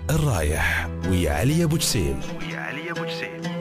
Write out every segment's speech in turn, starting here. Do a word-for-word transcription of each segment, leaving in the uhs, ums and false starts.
الرايح ويا علي أبو جسيم. ويا علي أبو جسيم.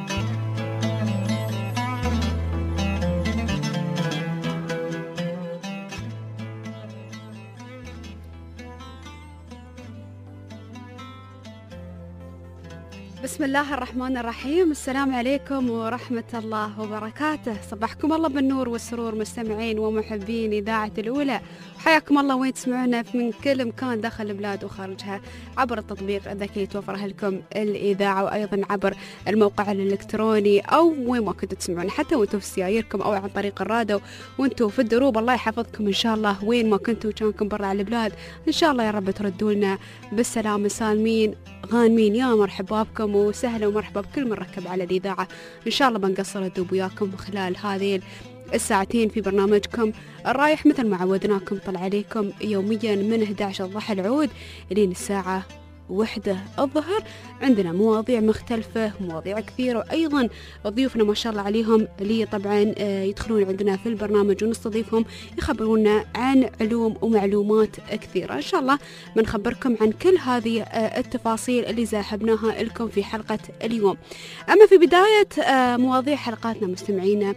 بسم الله الرحمن الرحيم. السلام عليكم ورحمة الله وبركاته. صبحكم الله بالنور والسرور مستمعين ومحبين إذاعة الأولى، حياكم الله وين تسمعونا من كل مكان داخل البلاد وخارجها عبر التطبيق الذكي توفرها لكم الإذاعة، وأيضا عبر الموقع الإلكتروني أو وين ما كنتوا تسمعون، حتى وانتوا في سياييركم أو عن طريق الراديو وانتوا في الدروب. الله يحفظكم إن شاء الله وين ما كنتوا، كانكم برا على البلاد إن شاء الله يا رب تردوا لنا بالسلامة سالمين غانمين. يا مرحبا بكم وسهلا ومرحبا بكل من ركب على الإذاعة. إن شاء الله بنقصر الدوب وياكم خلال هذه الساعتين في برنامجكم الرايح، مثل ما عودناكم طلع عليكم يوميا من أحد عشر الضحى العود لين الساعة وحدة الظهر. عندنا مواضيع مختلفة، مواضيع كثيرة، وأيضا ضيوفنا ما شاء الله عليهم اللي طبعا يدخلون عندنا في البرنامج ونستضيفهم يخبرونا عن علوم ومعلومات كثيرة. إن شاء الله بنخبركم عن كل هذه التفاصيل اللي زاحبناها لكم في حلقة اليوم. أما في بداية مواضيع حلقاتنا مستمعينا،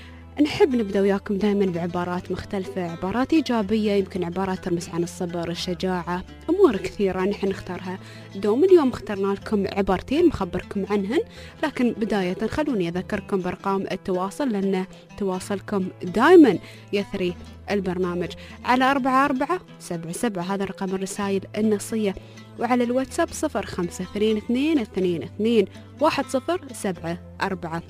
نحب نبدأ وياكم دائما بعبارات مختلفة، عبارات إيجابية، يمكن عبارات ترمز عن الصبر، الشجاعة، أمور كثيرة نحن نختارها دوم. اليوم اخترنا لكم عبارتين مخبركم عنهن، لكن بداية خلوني أذكركم بأرقام التواصل، لأن تواصلكم دائما يثري البرنامج على أربعة أربعة سبعة سبعة، هذا رقم الرسائل النصية، وعلى الواتساب صفر خمسة اثنين اثنين اثنين اثنين واحد صفر سبعة أربعة.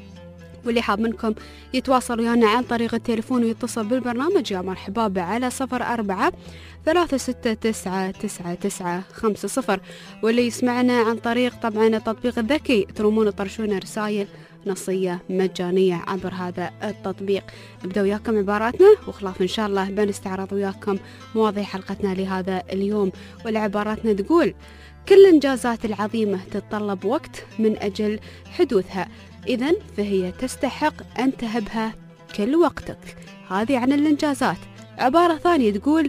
واللي حاب منكم يتواصل ويانا عن طريق التليفون ويتصل بالبرنامج يا مرحبا به على صفر أربعة ثلاثة ستة تسعة تسعة تسعة خمسة صفر. واللي يسمعنا عن طريق طبعا التطبيق الذكي ترومون طرشونا رسائل نصية مجانية عبر هذا التطبيق. نبدأ وياكم عباراتنا وخلاف إن شاء الله بنستعرض وياكم مواضيع حلقتنا لهذا اليوم. والعباراتنا تقول: كل الإنجازات العظيمة تتطلب وقت من أجل حدوثها، إذن فهي تستحق أن تهبها كل وقتك. هذه عن الإنجازات. عبارة ثانية تقول: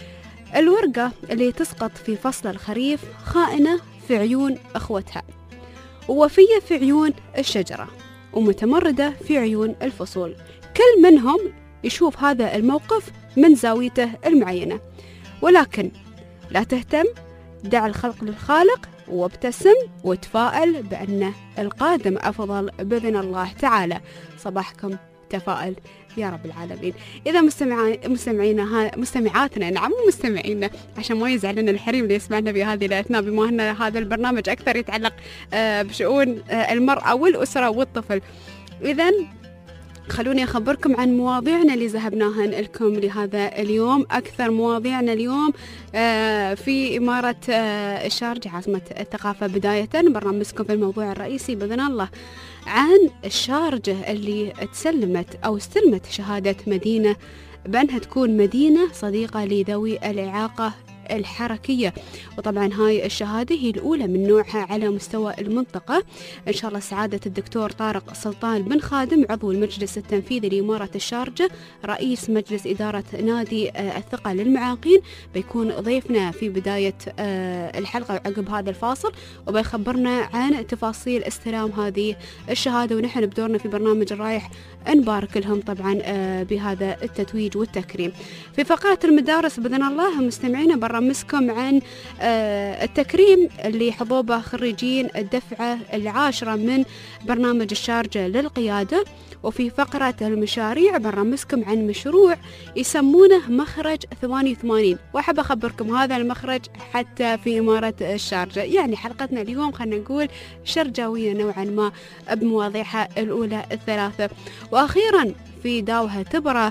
الورقة اللي تسقط في فصل الخريف خائنة في عيون أخوتها، ووفية في عيون الشجرة، ومتمردة في عيون الفصول. كل منهم يشوف هذا الموقف من زاويته المعينة، ولكن لا تهتم، دع الخلق للخالق، وابتسم وتفائل بأن القادم أفضل بإذن الله تعالى. صباحكم تفائل يا رب العالمين. إذا مستمعينا مستمعاتنا نعم مستمعينا، عشان ما يزعلنا الحريم اللي يسمعنا بهذه الأثناء، بما أن هذا البرنامج أكثر يتعلق بشؤون المرأة والأسرة والطفل. إذن خلوني أخبركم عن مواضيعنا اللي ذهبناها لكم لهذا اليوم. أكثر مواضيعنا اليوم في إمارة الشارجة عاصمة الثقافة. بداية برنامجكم في الموضوع الرئيسي بإذن الله عن الشارجة اللي تسلمت أو استلمت شهادة مدينة بأنها تكون مدينة صديقة لذوي الإعاقة الحركية. وطبعا هاي الشهادة هي الأولى من نوعها على مستوى المنطقة. إن شاء الله سعادة الدكتور طارق سلطان بن خادم عضو المجلس التنفيذي لإمارة الشارجة رئيس مجلس إدارة نادي الثقة للمعاقين بيكون ضيفنا في بداية الحلقة عقب هذا الفاصل، وبيخبرنا عن تفاصيل استلام هذه الشهادة، ونحن بدورنا في برنامج الرايح نبارك لهم طبعا بهذا التتويج والتكريم. في فقرة المدارس بإذن الله مستمعين برنامجكم عن التكريم اللي حظوا به خريجين الدفعة العاشرة من برنامج الشارجة للقيادة. وفي فقرة المشاريع برنامجكم عن مشروع يسمونه مخرج ثمانية وثمانين، وأحب أخبركم هذا المخرج حتى في إمارة الشارجة. يعني حلقتنا اليوم خلنا نقول شرجاوية نوعا ما بمواضيعها الأولى الثلاثة. وأخيرا في داوها تبرى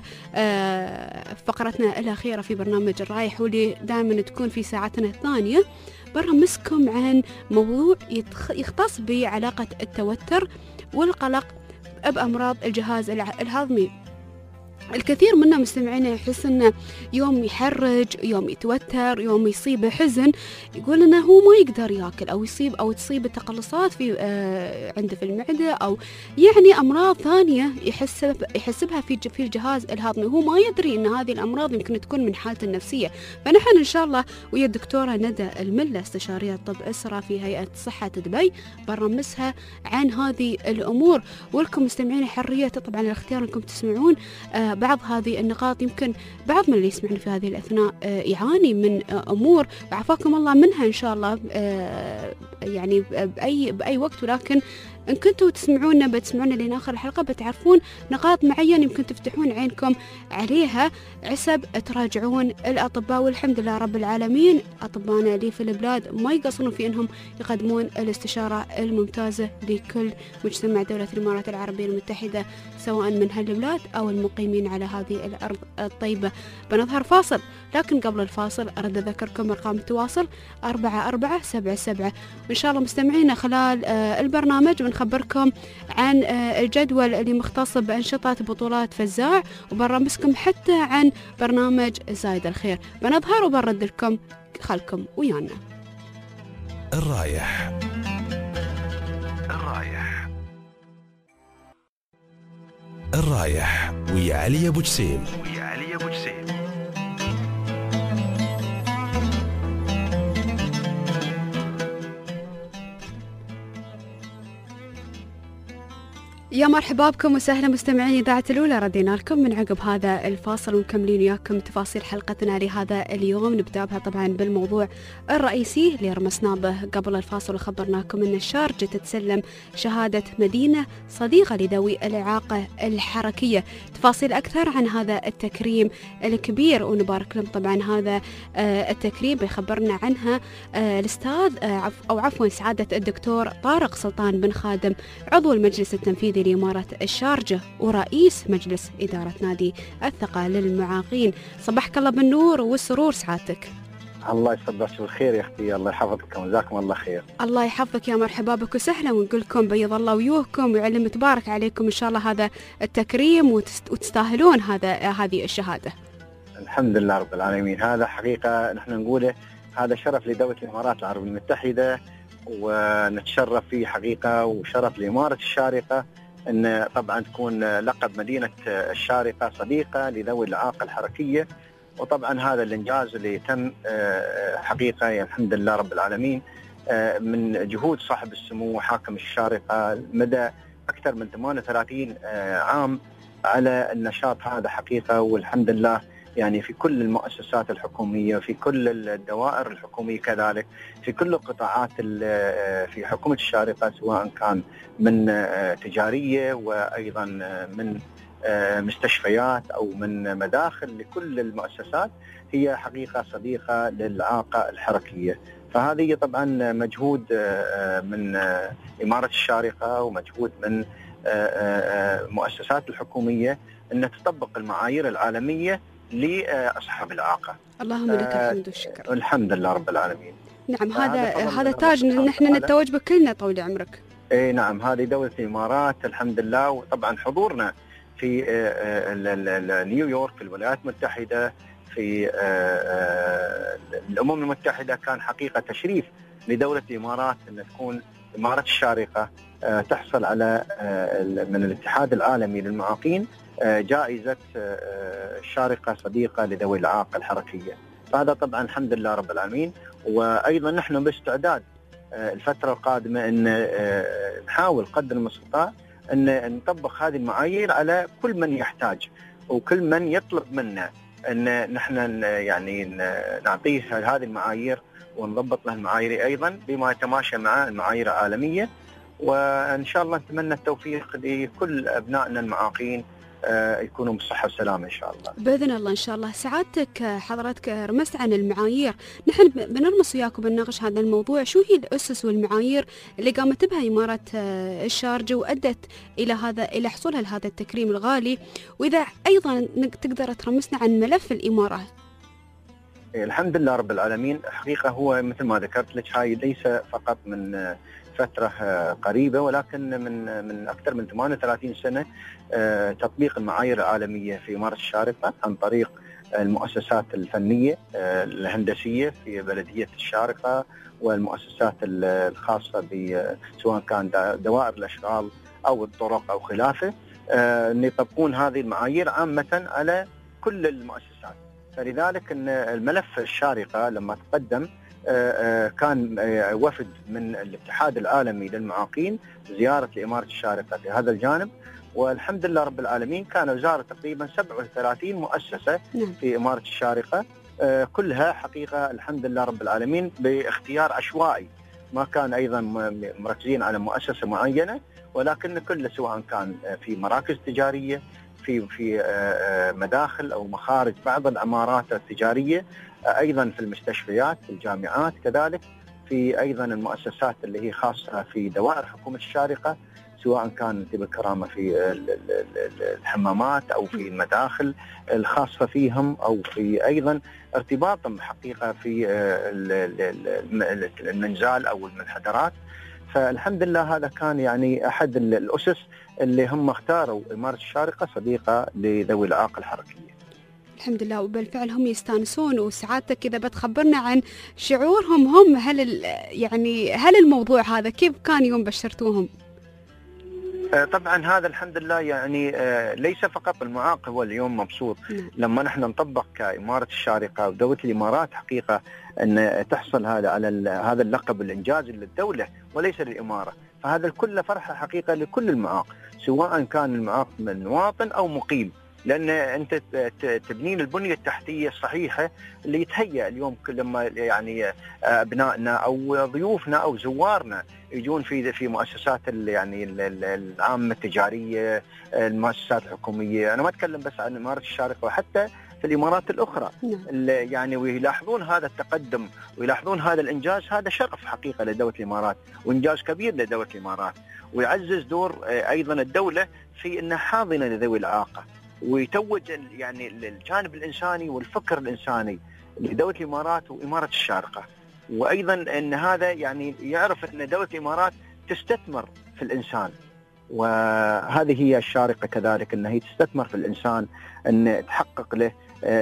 فقرتنا الأخيرة في برنامج الرايح، واللي دائما تكون في ساعتنا الثانية، برنامجكم عن موضوع يختص بعلاقة التوتر والقلق بأمراض الجهاز الهضمي. الكثير منا مستمعينا يحس انه يوم يحرج، يوم يتوتر، يوم يصيبه حزن، يقول انه هو ما يقدر ياكل، او يصيب او تصيب التقلصات في آه عنده في المعده، او يعني امراض ثانيه يحسب يحسبها في في الجهاز الهضمي، هو ما يدري ان هذه الامراض يمكن تكون من حالته النفسيه. فنحن ان شاء الله ويا الدكتوره ندى المله استشاريه طب اسره في هيئه صحه دبي برمسها عن هذه الامور، ولكم مستمعين حريه طبعا الاختيار انكم تسمعون آه بعض هذه النقاط. يمكن بعض من اللي يسمعنا في هذه الأثناء يعاني من أمور وعافاكم الله منها إن شاء الله يعني بأي بأي وقت، ولكن إن كنتوا تسمعونا بتسمعونا لين آخر الحلقة بتعرفون نقاط معينة يمكن تفتحون عينكم عليها عسب تراجعون الأطباء. والحمد لله رب العالمين أطبائنا اللي في البلاد ما يقصرون في أنهم يقدمون الاستشارة الممتازة لكل مجتمع دولة الإمارات العربية المتحدة، سواء من هالبلاد أو المقيمين على هذه الأرض الطيبة. بنظهر فاصل، لكن قبل الفاصل أرد أذكركم أرقام التواصل أربعة أربعة سبعة سبعة، وإن شاء الله مستمعينا خلال البرنامج بنخبركم عن الجدول اللي مختص بأنشطة بطولات فزاع، وبنرمسكم حتى عن برنامج زايد الخير. بنظهر وبنرد لكم، خلكم ويانا. الرايح الرايح الرايح ويا علي أبو جسيم ويا علي أبو جسيم. يا مرحبا بكم وسهلا مستمعين إذاعة الأولى، ردينا لكم من عقب هذا الفاصل ومكملين وياكم تفاصيل حلقتنا لهذا اليوم. نبدأ بها طبعا بالموضوع الرئيسي اللي رمسنا به قبل الفاصل، وخبرناكم أن الشارجة تتسلم شهادة مدينة صديقة لذوي الإعاقة الحركية. تفاصيل أكثر عن هذا التكريم الكبير ونبارك لهم طبعا هذا التكريم بيخبرنا عنها الأستاذ أو عفوا سعادة الدكتور طارق سلطان بن خادم، عضو المجلس التنفيذي لإمارة الشارجة ورئيس مجلس إدارة نادي الثقة للمعاقين. صبحك الله بالنور والسرور سعادتك. الله يصبحك بالخير يا أختي، الله يحفظكم وجزاكم الله خير. الله يحفظك يا مرحبا بك وسهلا، ونقول لكم بيض الله وجوهكم ويعلم تبارك عليكم إن شاء الله هذا التكريم وتستاهلون هذا هذه الشهادة. الحمد لله رب العالمين. هذا حقيقة نحن نقوله هذا شرف لدولة الإمارات العربية المتحدة، ونتشرف فيه حقيقة، وشرف لإمارة الشارقة أن طبعا تكون لقب مدينة الشارقة صديقة لذوي الإعاقة الحركية. وطبعا هذا الإنجاز اللي تم حقيقة يعني الحمد لله رب العالمين من جهود صاحب السمو حاكم الشارقة مدى أكثر من ثمانية وثلاثين عام على النشاط هذا حقيقة. والحمد لله يعني في كل المؤسسات الحكومية، في كل الدوائر الحكومية، كذلك في كل القطاعات في حكومة الشارقة، سواء كان من تجارية وأيضا من مستشفيات أو من مداخل، لكل المؤسسات هي حقيقة صديقة للإعاقة الحركية. فهذه طبعا مجهود من إمارة الشارقة ومجهود من مؤسسات الحكومية أن تطبق المعايير العالمية لأصحاب الإعاقة. اللهم لك الحمد والشكر. الحمد لله رب العالمين. نعم، هذا هذا تاج نحن نتوج به كلنا طول عمرك. اي نعم، هذه دولة الإمارات الحمد لله. وطبعا حضورنا في نيويورك في الولايات المتحدة في الأمم المتحدة كان حقيقة تشريف لدولة الإمارات أن تكون إمارة الشارقة تحصل على من الاتحاد العالمي للمعاقين جائزة الشارقة صديقة لذوي الإعاقة الحركية. فهذا طبعا الحمد لله رب العالمين. وأيضا نحن باستعداد الفترة القادمة أن نحاول قدر المستطاع أن نطبق هذه المعايير على كل من يحتاج وكل من يطلب منا أن نحن يعني نعطيه هذه المعايير ونضبط له المعايير أيضا بما يتماشى مع المعايير العالمية. وإن شاء الله نتمنى التوفيق لكل أبنائنا المعاقين يكونوا بصحة وسلامة إن شاء الله بإذن الله. إن شاء الله. سعادتك حضرتك رمست عن المعايير، نحن بنرمس وياكم بنناقش هذا الموضوع. شو هي الأسس والمعايير اللي قامت بها إمارة الشارجة وأدت إلى هذا إلى حصولها لهذا التكريم الغالي، وإذا أيضا تقدر ترمسنا عن ملف الإمارة. الحمد لله رب العالمين. حقيقة هو مثل ما ذكرت لك هاي ليس فقط من فترة قريبة ولكن من من أكثر من ثمانية وثلاثين سنة تطبيق المعايير العالمية في إمارة الشارقة عن طريق المؤسسات الفنية الهندسية في بلدية الشارقة والمؤسسات الخاصة سواء كان دوائر الأشغال أو الطرق أو خلافه، أن يطبقون هذه المعايير عامة على كل المؤسسات. فلذلك أن الملف الشارقة لما تقدم كان وفد من الاتحاد العالمي للمعاقين زيارة لإمارة الشارقة في هذا الجانب، والحمد لله رب العالمين كان زار تقريبا سبعة وثلاثين مؤسسة في إمارة الشارقة، كلها حقيقة الحمد لله رب العالمين باختيار عشوائي، ما كان أيضا مركزين على مؤسسة معينة، ولكن كل سواء كان في مراكز تجارية في في مداخل أو مخارج بعض العمارات التجارية، أيضا في المستشفيات في الجامعات، كذلك في أيضا المؤسسات اللي هي خاصة في دوائر حكومة الشارقة سواء كان بالكرامة في الحمامات أو في المداخل الخاصة فيهم أو في أيضا ارتباطهم حقيقة في المنزال أو المنحدرات. فالحمد لله هذا كان يعني أحد الأسس اللي هم اختاروا إمارة الشارقة صديقة لذوي الإعاقة الحركية. الحمد لله، وبالفعل هم يستانسون. وسعادتك إذا بتخبرنا عن شعورهم هم، هل يعني هل الموضوع هذا كيف كان يوم بشرتوهم؟ طبعا هذا الحمد لله يعني ليس فقط المعاق هو اليوم مبسوط لما نحن نطبق كإمارة الشارقة ودولة الإمارات حقيقة أن تحصل هذا على هذا اللقب الإنجاز للدولة وليس للإمارة، فهذا كله فرحة حقيقة لكل المعاق سواء كان المعاق من مواطن أو مقيم، لأن أنت تبنين البنية التحتية الصحيحة اللي يتهيأ اليوم لما يعني أبنائنا أو ضيوفنا أو زوارنا يجون في في مؤسسات يعني العامة التجارية، المؤسسات الحكومية. أنا ما أتكلم بس عن إمارة الشارقة وحتى في الإمارات الأخرى يعني، ويلاحظون هذا التقدم ويلاحظون هذا الإنجاز. هذا شرف حقيقة لدولة الإمارات وإنجاز كبير لدولة الإمارات، ويعزز دور أيضا الدولة في أنها حاضنة لذوي الإعاقة ويتوج يعني الجانب الإنساني والفكر الإنساني لدولة الإمارات وإمارة الشارقة، وأيضا أن هذا يعني يعرف أن دولة الإمارات تستثمر في الإنسان، وهذه هي الشارقة كذلك أنها هي تستثمر في الإنسان أن تحقق له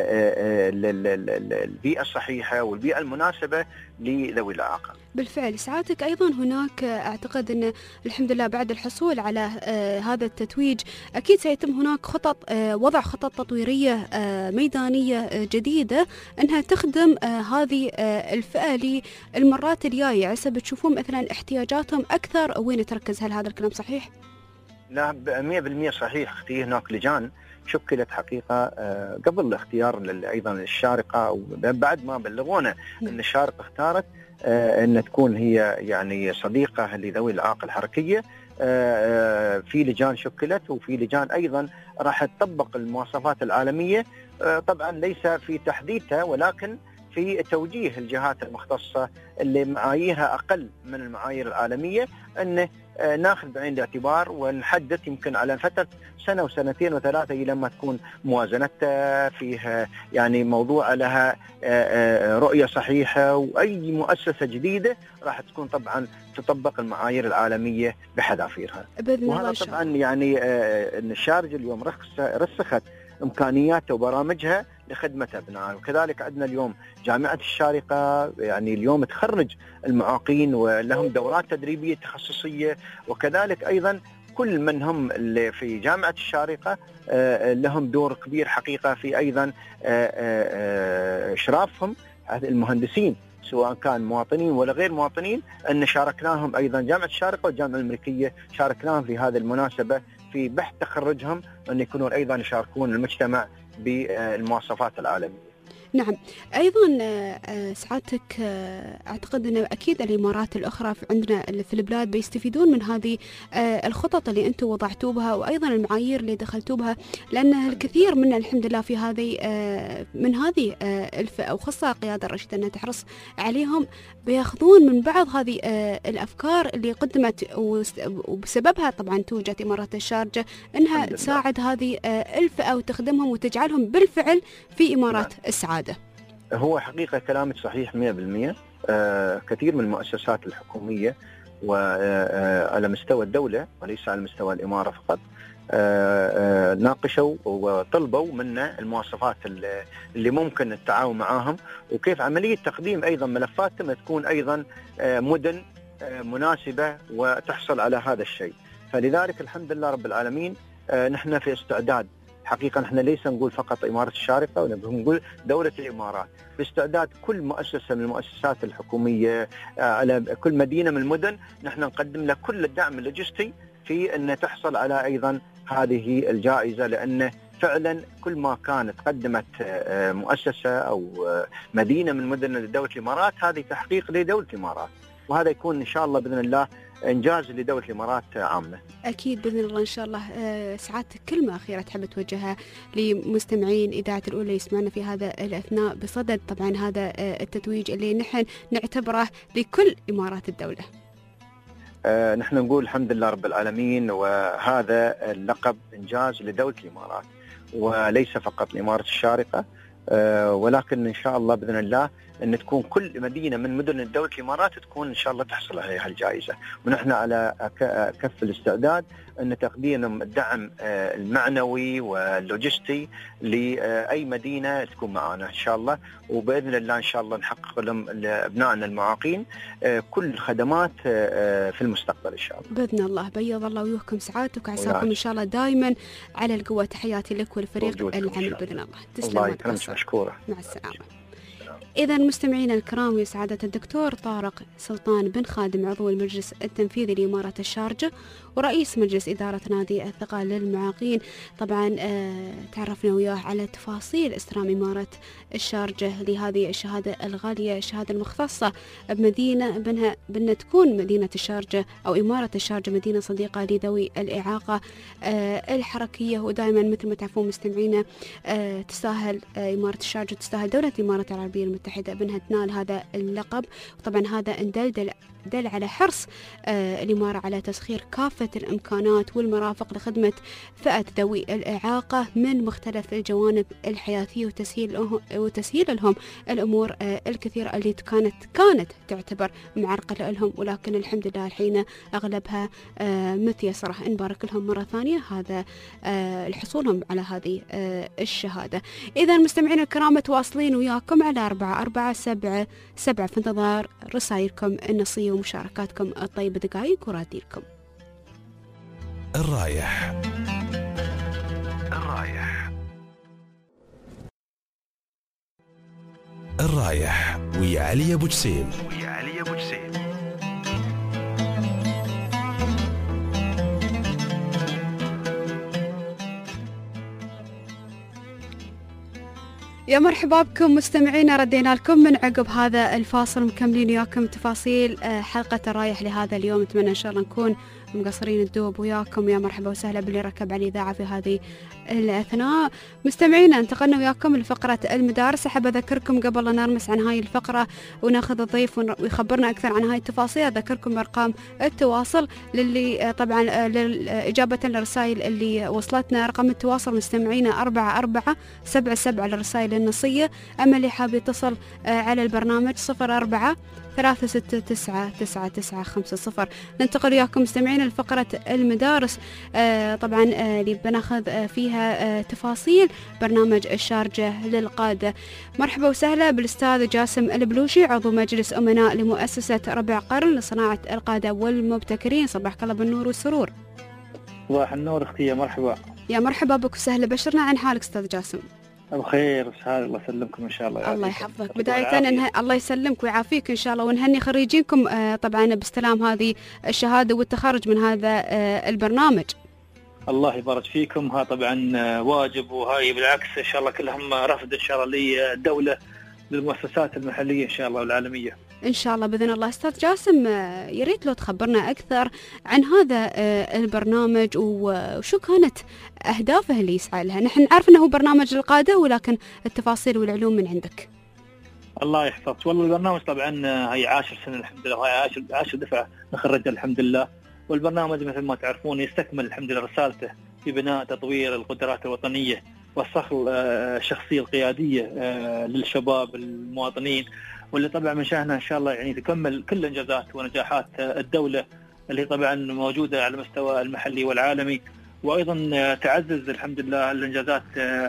البيئة الصحيحة والبيئة المناسبة لذوي الإعاقة. بالفعل سعادتك أيضا هناك أعتقد أن الحمد لله بعد الحصول على هذا التتويج أكيد سيتم هناك خطط، وضع خطط تطويرية ميدانية جديدة أنها تخدم هذه الفئة للمرات الجاية، حسب تشوفون مثلا احتياجاتهم أكثر وين تركز. هل هذا الكلام صحيح؟ لا مئة بالمئة صحيح. اختي هناك لجان شكلت حقيقة قبل اختيار أيضا الشارقة وبعد ما بلغونا أن الشارقة اختارت أن تكون هي يعني صديقة لذوي الإعاقة الحركية. في لجان شكلت وفي لجان أيضا راح تطبق المواصفات العالمية، طبعا ليس في تحديدها ولكن في توجيه الجهات المختصة اللي معاييرها أقل من المعايير العالمية أن ناخذ بعين الاعتبار ونحدد يمكن على فترة سنة وسنتين وثلاثة إلى ما تكون موازنتها فيها يعني موضوع لها رؤية صحيحة، وأي مؤسسة جديدة راح تكون طبعا تطبق المعايير العالمية بحذافيرها. وهذا طبعا يعني أن الشارقة اليوم رسخت إمكانياتها وبرامجها لخدمة أبنائها، وكذلك عندنا اليوم جامعة الشارقة يعني اليوم تخرج المعاقين ولهم دورات تدريبية تخصصية، وكذلك أيضا كل من هم اللي في جامعة الشارقة لهم دور كبير حقيقة في أيضا إشرافهم المهندسين سواء كان مواطنين ولا غير مواطنين، أن شاركناهم أيضا جامعة الشارقة والجامعة الأمريكية شاركناهم في هذه المناسبة في بحث تخرجهم أن يكونون أيضا يشاركون المجتمع بالمواصفات العالمية. نعم، أيضا سعادتك أعتقد أن أكيد الإمارات الأخرى في عندنا في البلاد بيستفيدون من هذه الخطط اللي أنتم وضعتوا بها وأيضا المعايير اللي دخلتوا بها، لأن الكثير منا الحمد لله في هذه من هذه الفئة وخاصة القيادة الرشيدة أنها تحرص عليهم، بياخذون من بعض هذه الأفكار اللي قدمت وبسببها طبعا توجت إمارات الشارقة أنها تساعد هذه الفئة وتخدمهم وتجعلهم بالفعل في إمارات السعادة. هو حقيقة كلامك صحيح مئة بالمئة. آه كثير من المؤسسات الحكومية وعلى مستوى الدولة وليس على مستوى الإمارة فقط آه آه ناقشوا وطلبوا منا المواصفات اللي ممكن التعاون معاهم، وكيف عملية تقديم أيضا ملفاتهم تكون أيضا آه مدن آه مناسبة وتحصل على هذا الشيء. فلذلك الحمد لله رب العالمين آه نحن في استعداد. حقيقة نحن ليس نقول فقط إمارة الشارقة، ونقول دولة الإمارات باستعداد كل مؤسسة من المؤسسات الحكومية على كل مدينة من المدن نحن نقدم له كل الدعم اللوجستي في أن تحصل على أيضا هذه الجائزة، لأن فعلا كل ما كانت قدمت مؤسسة أو مدينة من مدن دولة الإمارات هذه تحقيق لدولة الإمارات، وهذا يكون إن شاء الله بإذن الله إنجاز لدولة الإمارات عامة. أكيد بإذن الله إن شاء الله. سعادتك كلمة أخيرة تحب توجهها لمستمعين إذاعة الأولى يسمعنا في هذا الأثناء بصدد طبعا هذا التتويج اللي نحن نعتبره لكل إمارات الدولة؟ آه نحن نقول الحمد لله رب العالمين، وهذا اللقب إنجاز لدولة الإمارات وليس فقط لإمارة الشارقة، آه ولكن إن شاء الله بإذن الله أن تكون كل مدينة من مدن دولة الإمارات تكون إن شاء الله تحصل على الجائزة، ونحن على كف الاستعداد أن تقديم الدعم المعنوي واللوجستي لأي مدينة تكون معنا إن شاء الله، وبإذن الله إن شاء الله نحقق لهم أبنائنا المعاقين كل الخدمات في المستقبل إن شاء الله بإذن الله. بيض الله وجوهكم سعادتك وعساكم إن شاء الله دائما على القوة. تحياتي لك والفريق العمل بإذن الله. تسلم. الله يكرمك، مشكورة. مع السلامة. إذا مستمعينا الكرام، يسعادة الدكتور طارق سلطان بن خادم عضو المجلس التنفيذي لإمارة الشارقة ورئيس مجلس إدارة نادي الثقة للمعاقين، طبعا آه تعرفنا وياه على تفاصيل استلام إمارة الشارقة لهذه الشهادة الغالية، الشهادة المختصة بمدينة بنها بأن تكون مدينة الشارقة أو إمارة الشارقة مدينة صديقة لذوي الإعاقة آه الحركية. ودائما مثل ما تعرفون مستمعينا آه تستاهل آه إمارة الشارقة، تستاهل دولة الإمارات العربية المتحدة بأنها تنال هذا اللقب. وطبعا هذا اندل دل على حرص آه الإمارة على تسخير كافة الإمكانات والمرافق لخدمة فئة ذوي الإعاقة من مختلف الجوانب الحياتية وتسهيل وتسهيل لهم الأمور آه الكثيرة اللي كانت كانت تعتبر معرقلة لهم، ولكن الحمد لله الحين أغلبها آه متيسرة. نبارك لهم مرة ثانية هذا آه الحصولهم على هذه آه الشهادة. إذا مستمعين الكرام تواصلين وياكم على أربعة أربعة سبعة سبعة في انتظار رسائلكم النصية ومشاركاتكم الطيبة. دقائق وراديلكم. الرايح الرايح الرايح ويا علي أبو جسيم ويا علي أبو جسيم. يا مرحبا بكم مستمعينا، ردينا لكم من عقب هذا الفاصل مكملين وياكم تفاصيل حلقة الرايح لهذا اليوم. أتمنى إن شاء الله نكون مقصرين الدوب وياكم. يا مرحبا وسهلا باللي ركب على الإذاعة في هذه الأثناء. مستمعينا انتقلنا وياكم لفقرة المدارس. أحب أذكركم قبل أن نرمس عن هاي الفقرة وناخذ الضيف ويخبرنا أكثر عن هاي التفاصيل، أذكركم بأرقام التواصل للي طبعا إجابة للرسائل اللي وصلتنا. رقم التواصل مستمعينا أربعة أربعة سبعة سبعة للرسائل النصية. أما اللي حاب يتصل على البرنامج صفر أربعة ثلاثة ستة تسعة تسعة تسعة خمسة صفر. ننتقل وياكم مستمعين لفقرة المدارس. آه طبعا آه اللي بناخذ آه فيها آه تفاصيل برنامج الشارقة للقادة. مرحبا وسهلا بالأستاذ جاسم البلوشي عضو مجلس أمناء لمؤسسة ربع قرن لصناعة القادة والمبتكرين. صباحك الله بالنور والسرور. صباح النور اختي، يا مرحبا. يا مرحبا بك وسهلا، بشرنا عن حالك أستاذ جاسم. بخير وسهلا، الله يسلمكم ان شاء الله. الله يحفظك. بداية انه الله يسلمك ويعافيك ان شاء الله، ونهني خريجينكم آه طبعا باستلام هذه الشهادة والتخرج من هذا آه البرنامج. الله يبارك فيكم. ها طبعا واجب، وهاي بالعكس ان شاء الله كلهم رفض ان شاء الله للدولة للمؤسسات المحلية ان شاء الله والعالمية إن شاء الله بإذن الله. أستاذ جاسم يريد لو تخبرنا أكثر عن هذا البرنامج وشو كانت أهدافه اللي يسعى لها. نحن نعرف أنه برنامج للقادة، ولكن التفاصيل والعلوم من عندك. الله يحفظك. والله البرنامج طبعا هي عاشر سنة الحمد لله، هاي عاشر, عاشر دفعة نخرج الحمد لله. والبرنامج مثل ما تعرفون يستكمل الحمد لله رسالته في بناء تطوير القدرات الوطنية والصقل الشخصية القيادية للشباب المواطنين، واللي طبعا من شأنها إن شاء الله يعني تكمل كل إنجازات ونجاحات الدولة اللي طبعا موجودة على المستوى المحلي والعالمي، وأيضا تعزز الحمد لله الإنجازات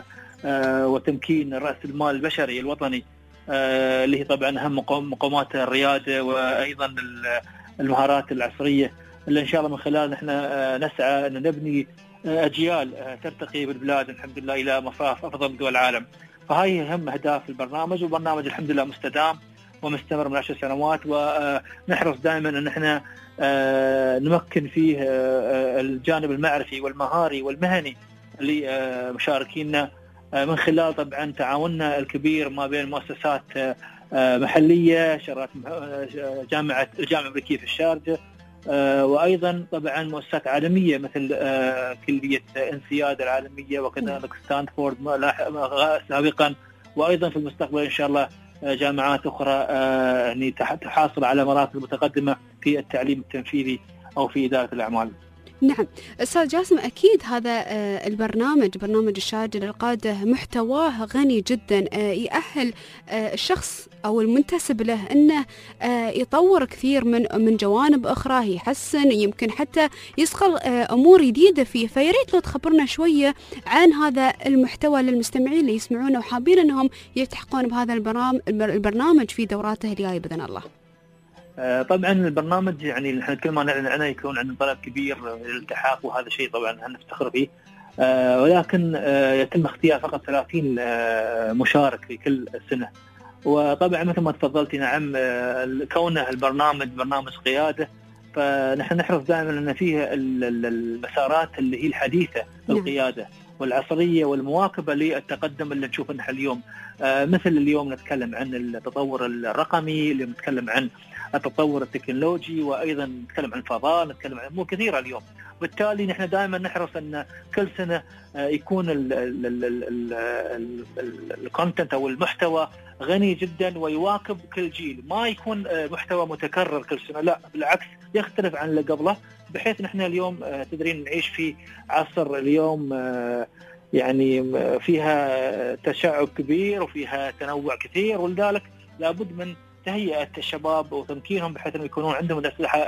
وتمكين رأس المال البشري الوطني اللي هي طبعا أهم مقومات الريادة وأيضا المهارات العصرية اللي إن شاء الله من خلال نحن نسعى أن نبني أجيال ترتقي بالبلاد الحمد لله إلى مصاف أفضل دول العالم. فهاي أهم أهداف البرنامج، والبرنامج الحمد لله مستدام ومستمر من عشر سنوات، ونحرص دائما أن احنا نمكن فيه الجانب المعرفي والمهاري والمهني لمشاركينا من خلال طبعا تعاوننا الكبير ما بين مؤسسات محلية، شرات جامعة الجامعة الأمريكية في الشارجة، وأيضا طبعا مؤسسات عالمية مثل كلية انسياد العالمية وكذلك ستانفورد سابقا، وأيضا في المستقبل إن شاء الله جامعات أخرى يعني تحاصل على مراتب متقدمة في التعليم التنفيذي أو في إدارة الأعمال. نعم أستاذ جاسم، أكيد هذا البرنامج برنامج الشارجة للقادة محتواه غني جدا يأهل الشخص أو المنتسب له أنه يطور كثير من من جوانب أخرى، يحسن يمكن حتى يصقل أمور جديدة فيه. فياريت لو تخبرنا شوية عن هذا المحتوى للمستمعين اللي يسمعونه وحابين أنهم يلتحقون بهذا البرنامج في دوراته الجاية بإذن الله. طبعا البرنامج يعني نحن كل ما نعلن عنه يكون عندنا طلب كبير للالتحاق، وهذا شيء طبعا نفتخر فيه، ولكن يتم اختيار فقط ثلاثين مشارك في كل سنة. وطبعا مثل ما تفضلتي نعم كونه البرنامج برنامج قيادة، فنحن نحرص دائما أن فيه المسارات اللي هي الحديثة القيادة والعصرية والمواكبة للتقدم اللي نشوفه نحن اليوم، مثل اليوم نتكلم عن التطور الرقمي، اللي نتكلم عن التطور التكنولوجي، وأيضا نتكلم عن الفضاء، نتكلم عن أمور كثيرة اليوم. بالتالي نحن دائما نحرص أن كل سنة يكون الكونتنت أو المحتوى غني جدا ويواكب كل جيل، ما يكون محتوى متكرر كل سنة، لا بالعكس يختلف عن اللي قبله، بحيث نحن اليوم تدرين نعيش في عصر اليوم يعني فيها تشعب كبير وفيها تنوع كثير، ولذلك لابد من تهيئة الشباب وتمكينهم بحيث أن يكونون عندهم الأسلحة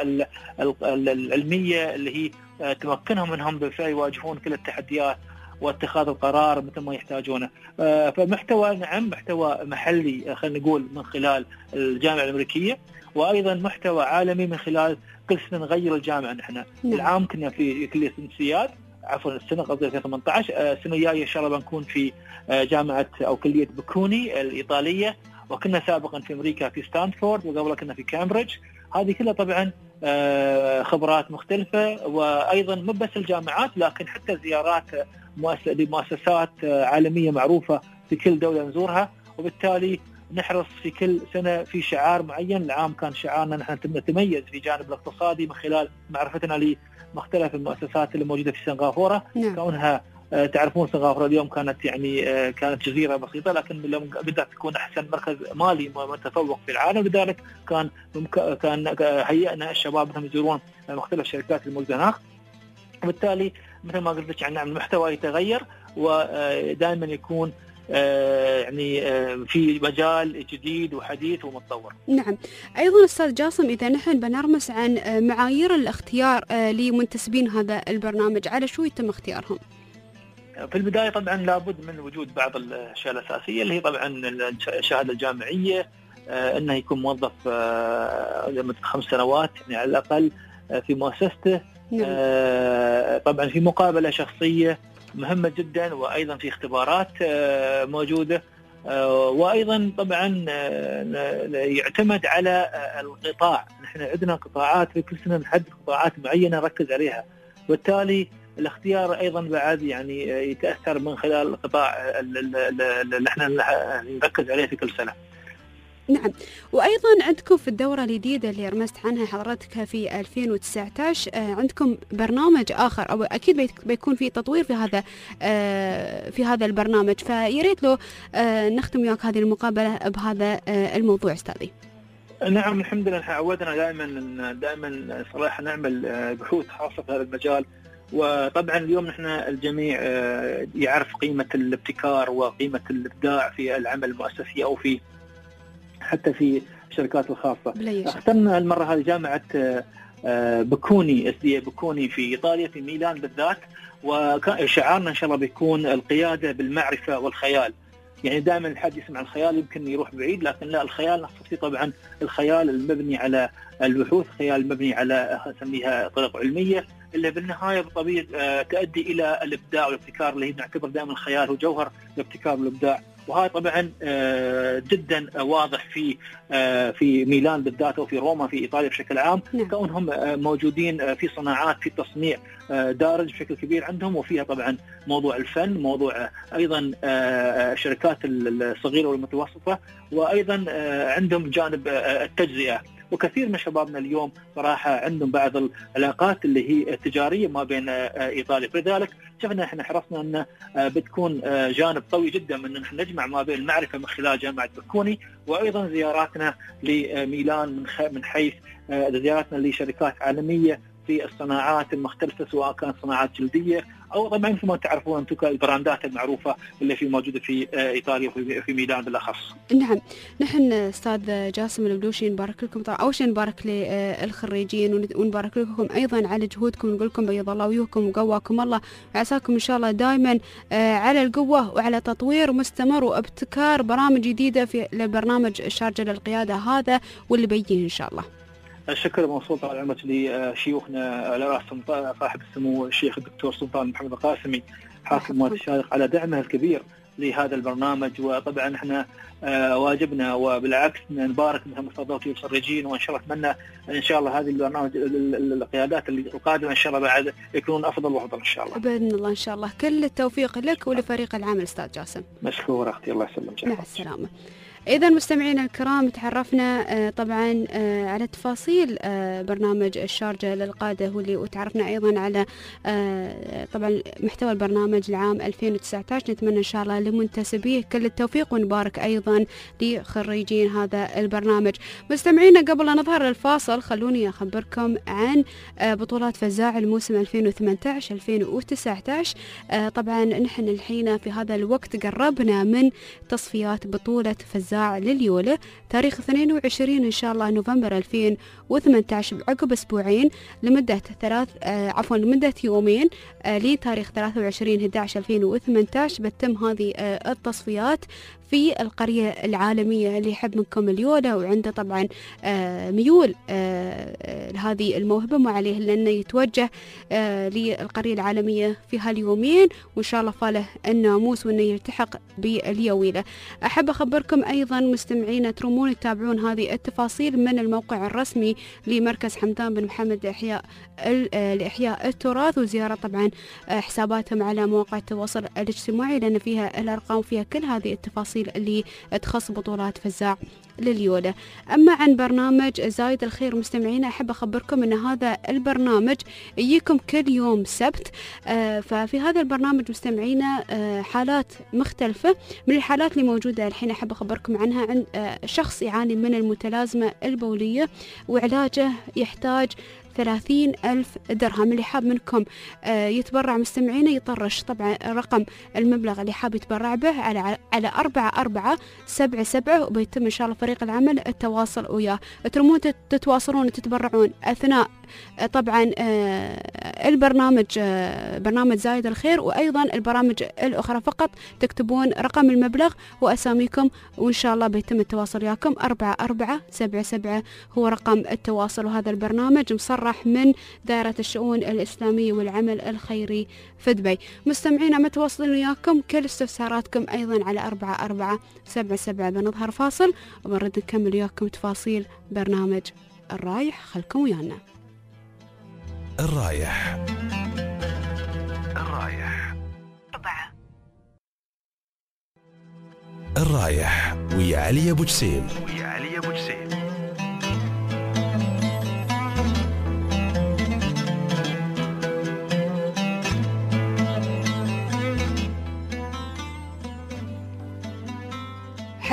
العلمية اللي هي تمكنهم منهم بالفعل يواجهون كل التحديات واتخاذ القرار مثل ما يحتاجونه. فمحتوى نعم محتوى محلي خلينا نقول من خلال الجامعة الأمريكية، وأيضا محتوى عالمي من خلال كل سنة نغير الجامعة. نحن العام كنا في كلية انسياد، عفوا السنة قبل ألفين وثمانية عشر، السنة الجاية إن شاء الله بنكون في جامعة أو كلية بكوني الإيطالية، وكنا سابقا في أمريكا في ستانفورد، وقبل كنا في كامبريدج. هذه كلها طبعا خبرات مختلفة، وأيضا مو بس الجامعات لكن حتى زيارات لمؤسسات عالمية معروفة في كل دولة نزورها. وبالتالي نحرص في كل سنة في شعار معين. العام كان شعارنا نحن نتميز في جانب الاقتصادي من خلال معرفتنا لمختلف المؤسسات اللي موجودة في سنغافورة. نعم. كونها تعرفون سنغافورة اليوم كانت يعني كانت جزيرة بسيطة، لكن لما بدأت تكون أحسن مركز مالي متفوق في العالم، لذلك كان كان هيئنا الشباب انهم يزورون مختلف الشركات الموجودة هناك. وبالتالي مثل ما قلت لك عن المحتوى يتغير، ودائما يكون يعني في مجال جديد وحديث ومتطور. نعم. أيضا أستاذ جاسم، إذا نحن بنرمس عن معايير الاختيار لمنتسبين هذا البرنامج، على شو يتم اختيارهم؟ في البداية طبعا لابد من وجود بعض الأشياء الأساسية اللي هي طبعا الشهادة الجامعية، أنه يكون موظف لمدة خمس سنوات يعني على الأقل في مؤسسته. نعم. طبعا في مقابلة شخصية مهمة جدا، وأيضا في اختبارات موجودة، وأيضا طبعا يعتمد على القطاع. نحن عندنا قطاعات في كل سنة نحدد قطاعات معينة نركز عليها، وبالتالي الاختيار أيضا بعد يعني يتأثر من خلال القطاع اللي احنا نركز عليه في كل سنة. نعم. وأيضا عندكم في الدورة الجديدة اللي رمزت عنها حضرتك في ألفين وتسعة عشر عندكم برنامج آخر، أو أكيد بيكون في تطوير في هذا في هذا البرنامج، فياريت له نختم وياك هذه المقابلة بهذا الموضوع أستاذي. نعم الحمد لله، عودنا دائما دائما صراحة نعمل بحوث خاصة في هذا المجال، وطبعا اليوم نحن الجميع يعرف قيمة الابتكار وقيمة الإبداع في العمل المؤسسي أو في حتى في الشركات الخاصة. اخترنا المرة هذه جامعة بكوني اس دي بكوني في إيطاليا في ميلان بالذات، وشعارنا إن شاء الله بيكون القيادة بالمعرفة والخيال. يعني دائما الحد يسمع الخيال يمكن يروح بعيد، لكن لا، الخيال نقصد فيه طبعا الخيال المبني على البحوث، خيال المبني على نسميها طرق علمية اللي بالنهاية بالطبيعة تؤدي إلى الإبداع والابتكار، اللي نعتبر دائما الخيال هو جوهر الابتكار والإبداع. وهذا طبعا جدا واضح في في ميلان بالذات وفي روما في إيطاليا بشكل عام، كونهم موجودين في صناعات في تصنيع دارج بشكل كبير عندهم، وفيها طبعا موضوع الفن، موضوع أيضا الشركات الصغيرة والمتوسطة، وأيضا عندهم جانب التجزئة. وكثير من شبابنا اليوم صراحة عندهم بعض العلاقات اللي هي التجارية ما بين إيطاليا، لذلك شفنا احنا حرصنا أن بتكون جانب قوي جدا من نحن نجمع ما بين المعرفة من خلال جامعة بكوني، وأيضا زياراتنا لميلان من حيث زياراتنا لشركات عالمية في الصناعات المختلفة، سواء كانت صناعات جلدية أو طبعا مثل ما تعرفون أنتم البراندات المعروفة اللي في موجودة في إيطاليا وفي ميلان بالأخص. نعم، نحن أستاذ جاسم البلوشي نبارك لكم طبعا، أول شيء نبارك للخريجين ونبارك لكم أيضا على جهودكم، نقول لكم بيض الله وجوهكم وقواكم الله، وعساكم إن شاء الله دائما على القوة وعلى تطوير مستمر وابتكار برامج جديدة في برنامج الشارجة للقيادة هذا واللي بيجي إن شاء الله. الشكر موصول طال عمرك لشيوخنا على راسهم صاحب السمو الشيخ الدكتور سلطان محمد القاسمي حاكم وادي الشارق على دعمه الكبير لهذا البرنامج. وطبعا احنا واجبنا وبالعكس نبارك مثل ما تفضلتوا الخريجين، وان شاء الله اتمنى ان شاء الله هذه البرنامج القيادات اللي القادمه ان شاء الله بعد يكونون افضل وافضل ان شاء الله باذن الله. ان شاء الله كل التوفيق لك ولفريق العمل استاذ جاسم. مشكور اختي، الله يسلمك. مع السلامه. إذا مستمعينا الكرام تعرفنا طبعا على تفاصيل برنامج الشارجة للقادة واللي وتعرفنا أيضا على طبعا محتوى البرنامج العام ألفين وتسعة عشر. نتمنى إن شاء الله لمنتسبيه كل التوفيق، ونبارك أيضا لخريجين هذا البرنامج. مستمعينا قبل أن نظهر الفاصل خلوني أخبركم عن بطولات فزاع الموسم ألفين وثمانية عشر ألفين وتسعة عشر. طبعا نحن الحين في هذا الوقت قربنا من تصفيات بطولة فزاع لليولة تاريخ اثنين وعشرين إن شاء الله نوفمبر ألفين وثمانية عشر، عقب أسبوعين لمدة ثلاث آه عفوا لمدة يومين آه لتاريخ ثلاثة وعشرين أحد عشر ألفين وثمانية عشر بتتم هذه آه التصفيات في القرية العالمية. اللي يحب منكم اليولة وعنده طبعا آه ميول آه لهذه الموهبة ما عليه لأنه يتوجه آه للقرية العالمية في هاليومين، وإن شاء الله فاله الناموس وأنه يلتحق باليويلة. أحب أخبركم أيضا مستمعين ترومون تتابعون هذه التفاصيل من الموقع الرسمي لمركز حمدان بن محمد لإحياء لإحياء التراث، وزيارة طبعا حساباتهم على مواقع التواصل الاجتماعي لأن فيها الأرقام فيها كل هذه التفاصيل اللي تخص بطولات فزاع لليولة. أما عن برنامج زايد الخير مستمعينا أحب أخبركم أن هذا البرنامج يجيكم كل يوم سبت. آه ففي هذا البرنامج مستمعينا آه حالات مختلفة. من الحالات اللي موجودة الحين أحب أخبركم عنها عن آه شخص يعاني من المتلازمة البولية وعلاجه يحتاج ثلاثين ألف درهم. اللي حاب منكم آه يتبرع مستمعينا يطرش طبعا رقم المبلغ اللي حاب يتبرع به على على أربعة أربعة سبعة سبعة، وبيتم إن شاء الله فريق العمل التواصل وياه. ترمون تتواصلون وتتبرعون أثناء آه طبعا آه البرنامج آه برنامج زايد الخير، وأيضا البرامج الأخرى فقط تكتبون رقم المبلغ وأساميكم وإن شاء الله بيتم التواصل وياكم. أربعة أربعة سبعة سبعة هو رقم التواصل، وهذا البرنامج مصرح من دائرة الشؤون الإسلامية والعمل الخيري في دبي. مستمعينا متواصلين وياكم كل استفساراتكم أيضا على أربعة أربعة سبعة سبعة. بنظهر فاصل وبنرد نكمل وياكم تفاصيل برنامج الرايح. خلكم ويانا. الرايح الرايح أربعة الرايح ويا علي أبو جسيم ويا علي أبو جسيم.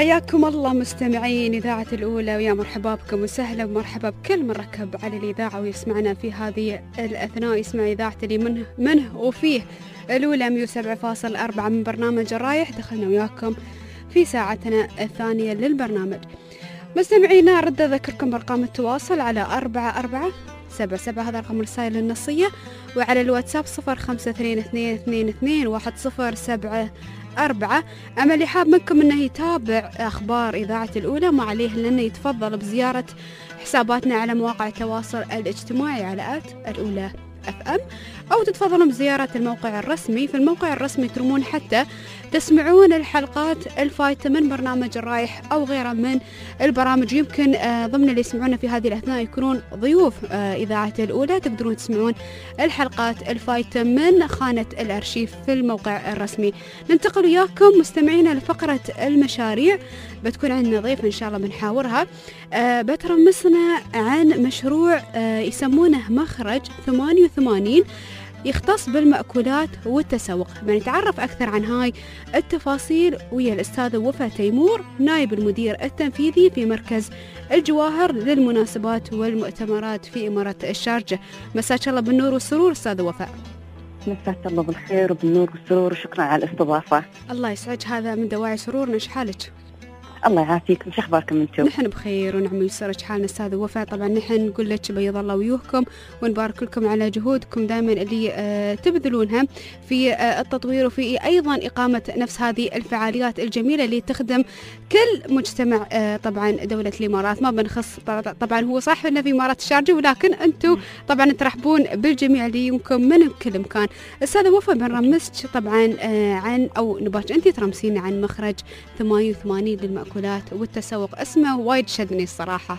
حياكم الله مستمعين إذاعة الأولى، ويا مرحبا بكم وسهلا ومرحبا بكل من ركب على الإذاعة ويسمعنا في هذه الأثناء. يسمع إذاعة اللي منه, منه وفيه الأولى مية وسبعة فاصلة أربعة من برنامج الرايح. دخلنا وياكم في ساعتنا الثانية للبرنامج. مستمعينا رد أذكركم بأرقام التواصل على أربعة أربعة سبعة سبعة، هذا رقم الرسائل النصية، وعلى الواتساب صفر خمسة اثنين اثنين اثنين اثنين واحد صفر سبعة أربعة. أما اللي حاب منكم أنه يتابع أخبار إذاعة الأولى ما عليه لأنه يتفضل بزيارة حساباتنا على مواقع التواصل الاجتماعي على آت الأولى أف أم، أو تتفضلون بزيارة الموقع الرسمي. في الموقع الرسمي ترمون حتى تسمعون الحلقات الفايتة من برنامج الرايح أو غيره من البرامج. يمكن آه ضمن اللي يسمعونا في هذه الأثناء يكونون ضيوف آه إذاعة الأولى، تقدرون تسمعون الحلقات الفايتة من خانة الأرشيف في الموقع الرسمي. ننتقل وياكم مستمعينا لفقرة المشاريع، بتكون عندنا ضيف إن شاء الله بنحاورها. آه بترمسنا عن مشروع آه يسمونه مخرج ثمانية وثمانين يختص بالمأكولات والتسوق. بنتعرف أكثر عن هاي التفاصيل ويا الأستاذة وفاء تيمور، نائب المدير التنفيذي في مركز الجواهر للمناسبات والمؤتمرات في إمارة الشارجة. مساك الله بالنور والسرور أستاذة وفاء. مساك الله بالخير وبالنور والسرور، وشكرا على الاستضافة. الله يسعدك، هذا من دواعي سرورنا. إيش حالك؟ الله يعافيكم، شو اخباركم انتم؟ نحن بخير ونعم ويسرك حالنا استاذ وفاء. طبعا نحن نقول لك بيض الله ويوهكم ونبارك لكم على جهودكم دائما اللي آه تبذلونها في آه التطوير وفي ايضا اقامه نفس هذه الفعاليات الجميله اللي تخدم كل مجتمع آه طبعا دوله الامارات. ما بنخص طبعا، هو صح انه في امارات الشارجه، ولكن انتم طبعا ترحبون بالجميع اللي يمكن من كل مكان. استاذ وفاء بنرمسك طبعا آه عن او نباك انت ترمسين عن مخرج ثمانية وثمانين للمأكولات والتسوق. اسمه وايد شدني الصراحة.